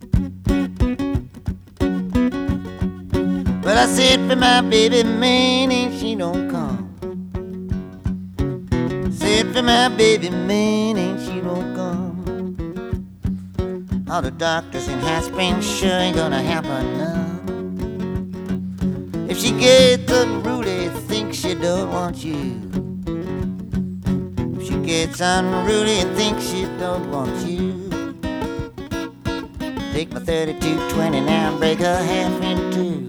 Well, I said for my baby, man, and she don't come. Said for my baby, man, and she don't come. All the doctors in Hot Springs sure ain't gonna happen now. If she gets unruly, think she don't want you. If she gets unruly and thinks she don't want you, take my 32-20 now and break her half in two.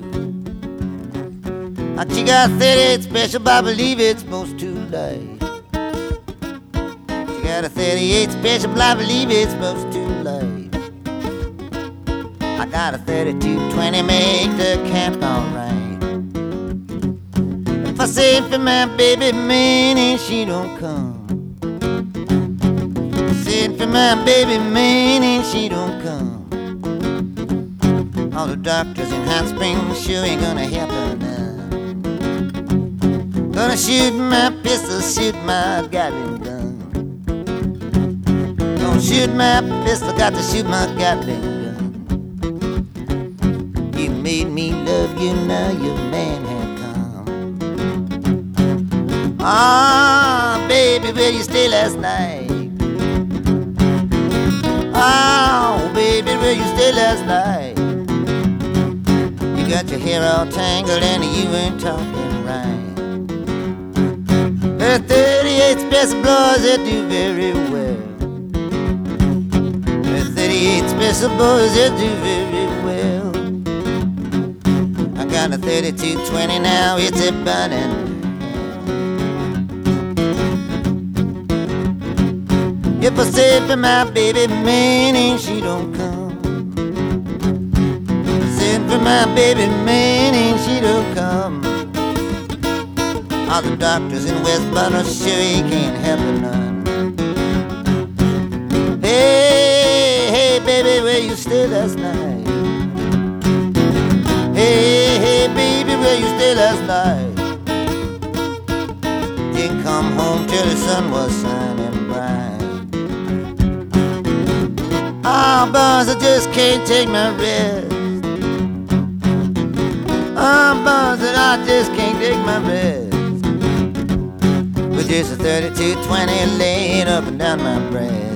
She got 38 special, but I believe it's most too late. She got a 38 special, but I believe it's most too late. I got a 32-20, make the camp alright. If I say for my baby, man, and she don't come. Said for my baby, man, and she don't come. All the doctors in Hot Springs sure ain't gonna help her now. Gonna shoot my pistol, shoot my Gatling gun. Gonna shoot my pistol, got to shoot my Gatling gun. You made me love you, now your man had come. Ah, baby, where you stay last night? Oh, baby, where you stay last night? You got your hair all tangled and you ain't talking right. The 38 special boys, they do very well. The 38 special boys, they do very well. I got a 32-20 now, it's a burning. If I say for my baby, man, and she don't come. Say for my baby, man, and she don't come. All the doctors in West Butler sure he can't help her none. Hey, hey, baby, where you stay last night? Hey, hey, baby, where you stay last night? Didn't come home till the sun was shining bright. Oh, boys, I just can't take my rest. Oh, boys, I just can't take my rest. With just a 32-20 laid up and down my breast.